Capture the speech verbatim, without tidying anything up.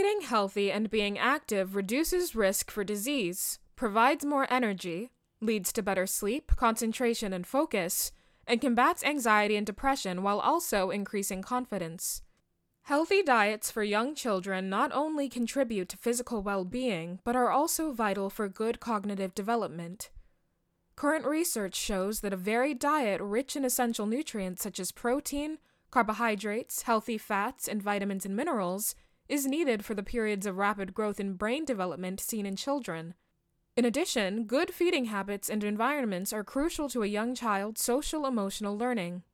Eating healthy and being active reduces risk for disease, provides more energy, leads to better sleep, concentration, and focus, and combats anxiety and depression while also increasing confidence. Healthy diets for young children not only contribute to physical well-being, but are also vital for good cognitive development. Current research shows that a varied diet rich in essential nutrients such as protein, carbohydrates, healthy fats, and vitamins and minerals is needed for the periods of rapid growth in brain development seen in children. In addition, good feeding habits and environments are crucial to a young child's social-emotional learning.